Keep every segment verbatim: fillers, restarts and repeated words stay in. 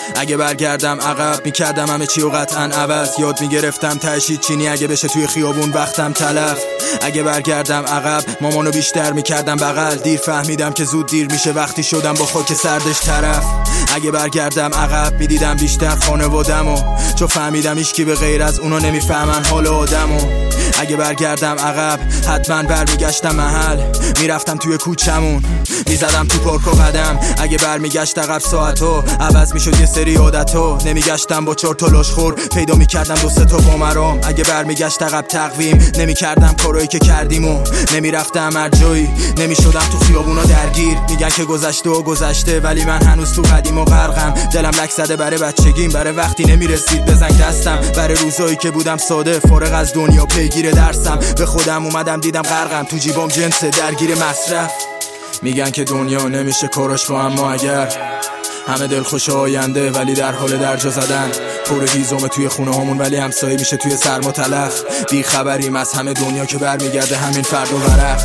اگه برگردم عقب میکردم همه چی و قطعا عوض. یاد میگرفتم تشید چینی اگه بشه توی خیابون وقتم تلف. اگه برگردم عقب مامانو بیشتر میکردم بغل. دیر فهمیدم که زود دیر میشه وقتی شدم با خاک سردش طرف. اگه برگردم عقب میدیدم بیشتر خانوادمو، چون فهمیدم هیچکی به غیر از اونا نمیفهمن حال آدمو. اگه برگردم عقب حتما برمیگشتم محل، میرفتم توی کوچمون میزدم تو پارک و قدم. اگه برمیگشت عقب ساعتو عوض میشد یه سری عادتو، نمیگشتم با چهار تا لاشخور پیدا میکردم دو سه تا بامرام. اگه برمیگشت عقب تقویم نمیکردم کارایی که کردیم و نمیرفتم هر جایی، نمیشدم تو خیابونا درگیر. میگن که گذشته و گذشته ولی من هنوز تو قدیم و غرقم. دلم لک زده برای بچگیم، برای وقتی نمیرسید بزنگ دستم، برای روزایی که بودم ساده فارغ از دنیا پیگیر درسم. به خودم اومدم دیدم غرقم تو جیبام جنسه درگیر مصرف. میگن که دنیا نمیشه کارش با، اما اگر همه دلخوش آینده ولی در حال درجا زدن. پر هیزم توی خونه هامون ولی همسایه میشه توی سرما تلف. بی خبریم از همه دنیا که برمیگرده همین فرد و ورق.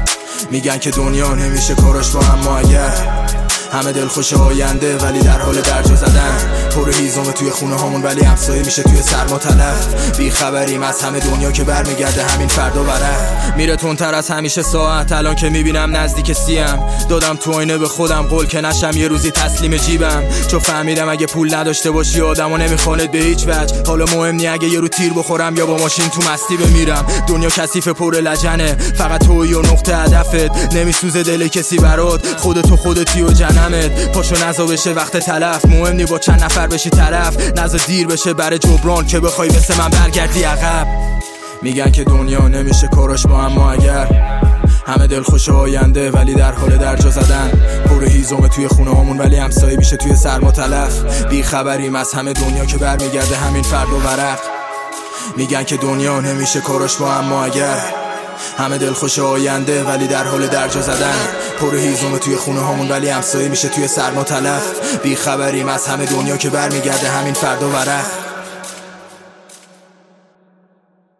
میگن که دنیا نمیشه کارش با، اما اگر همه دلخوش آینده ولی در حال درجا زدن. پر هیزم توی خونه هامون ولی همسایه میشه توی سرما تلف. بی خبریم از همه دنیا که برمیگرده همین فردا ورق. میره تندتر از همیشه ساعت، الان که میبینم نزدیک سیم. دادم تو آینه به خودم قول که نشم یه روزی تسلیم جیبم، چون فهمیدم اگه پول نداشته باشی آدمو نمیخواند به هیچ وجه. حالا مهم نی اگه یه رو تیر بخورم یا با ماشین تو مستی بمیرم. دنیا کثیف پر لجنه، فقط تویی و نقطه هدفت. نمیسوزه دل کسی برات، خودت و خودتی و جنمت. پاشو نزا بشه وقت تلف، مهم نی با چند نفر بشی طرف. نزا دیر بشه برای جبران که بخوای مثل من برگردی عقب. میگن که دنیا نمیشه کارش با، اما اگر همه دلخوش آینده ولی در حال درجا زدن. پر هیزم توی خونه هامون ولی همسایه میشه توی سرما تلف. بی خبریم از همه دنیا که برمیگرده همین فرد و ورق. میگن که دنیا نمیشه کارش با، اما اگر همه دلخوش آینده ولی در حال درجا زدن. پر هیزم توی خونه هامون ولی همسایه میشه توی سرما تلف. بی خبریم از همه دنیا که برمیگرده همین فرد و ورق.